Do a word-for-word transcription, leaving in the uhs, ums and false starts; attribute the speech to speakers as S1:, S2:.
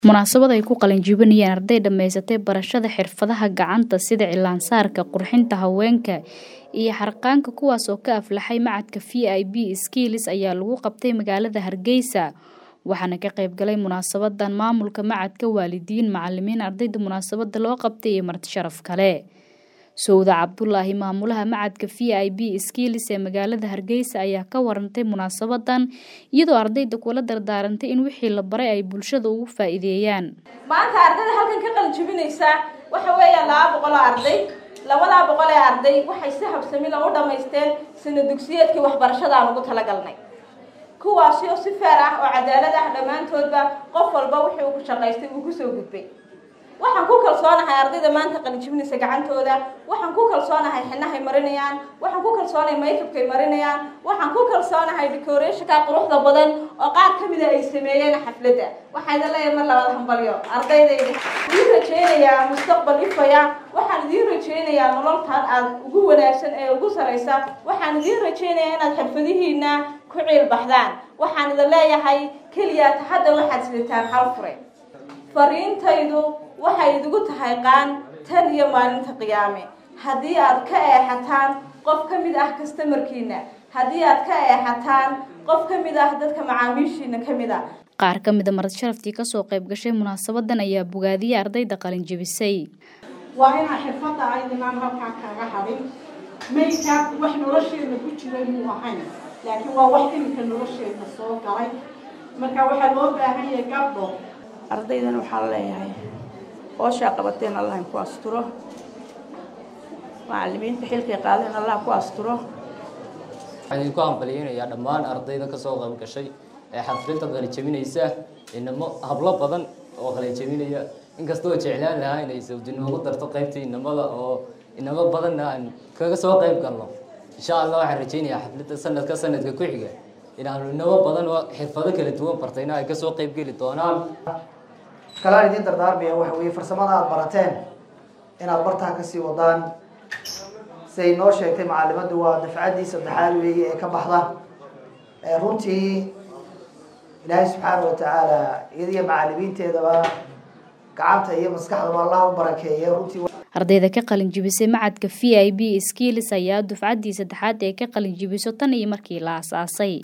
S1: Munaasabad ay ku qalin jebinayaan arday dhamaysatay barashada xirfadaha gacanta sida cilaan saarka, qurxinta haweenka iyo harqaanka kuwaas oo ka aflaxay macadka V I B Skills ayaa lagu qabtay magaalada Hargeysa waxaana ka qayb galay munaasabadan maamulka macadka, waalidiin, macallimiin, ardayda munaasabada loo qabtay iyo marti sharaf kale. Sowda Cabdullaahi maamulaha macadka V I B Skills ee magaalada Hargeysa ayaa ka warantay munaasabadan iyadoo ardayda kula dardaarantay in wixii la baray ay bulshada ugu faa'iideeyaan.
S2: Maanta ardayda halkan ka qalin jebinaysa waxa weeyaan laba boqol oo arday labada boqol ee arday waxay si habsami leh u dhameysteen sanad dugsiyeedkii waxbarashada aan ugu talagalnay kuwaas oo si fair ah oo cadaalad ah dhamaantoodba qof walba wixii uu ku shaqaystay uu ku soo gudbay. waxaan ku kalsoonahay ardayda maanta qalin jebinaysa gacantooda, waxaan ku kalsoonahay xinahay marinayaan, waxaan ku kalsoonahay makeup-kay marinayaan, waxaan ku kalsoonahay decoration-ka quruxda badan oo qaar kamid ah ay sameeyeen xafladda. waxaan leeyahay mar labaad hambalyo ardaydeeda. Waxaan rajeynayaa mustaqbal ifaya, waxaan idin rajeynayaa nololtan aad ugu wanaagsan ee ugu sareysa, waxaan idin rajeynayaa inaad xirfadihiina ku ciil baxdaan. waxaan idin leeyahay kaliya hadda waxaad sidataan hal fure. fariintaydu waxay idigu tahay qaan tan iyo maalinta qiyaame. haddii aad ka eexataan qof kamid ah customer-kiina, haddii aad ka eexataan qof kamid ah dadka macaamiishiina kamid ah.
S1: Qaar kamid ah marti sharaftii ka soo qayb gashay munaasabadan ayaa bogaadiyay ardayda qalin jebisay.
S3: waa in xirfadda ay dhimaan halkaa kaga harin makeup wax nolosheena ku jiray muu ahayn, laakiin waa wax iminka nolosheena soo galay. marka waxaa loo baahan yahay gabdho
S4: ardaydan waxaa leeyahay hawsha qabateen Allah ku asturo, macallimiinta xilka qaadeen Allah ku asturo.
S5: waxaan ku hambalyeeynaa dhammaan ardayda ka soo qayb gashay ee xafladda qalin jebinaysa inamo hablo badan oo qalin jebinaya inkastoo jeclaan lahaa inay sawdin ugu darto qaybtii inamada oo inamo badan aan kaga soo qayb galno. insha Allah waxaan rajeynayaa xafladda sanadka sanadka ku xiga inaan inamo badan oo xirfado kala duwan bartayna ay ka soo qayb gali doonaan.
S6: kala idin dardaarmaya waxa weeye farsamada aad barateen inaad bartaan ka sii wadaan. say noo sheegtay macallimadu waa dafcadii saddexaad weeye ee ka baxda ee runtii Ilaahay subxaanahu wa ta'aala iyadiyo macallimiinteedaba gacanta iyo maskaxda Allah u barakeeyo. runtii
S1: ardayda ka qalin jebisay macadka V I B Skills ayaa dufcadii saddexaad ee ka qalin jebiso tan iyo markii la aasaasay.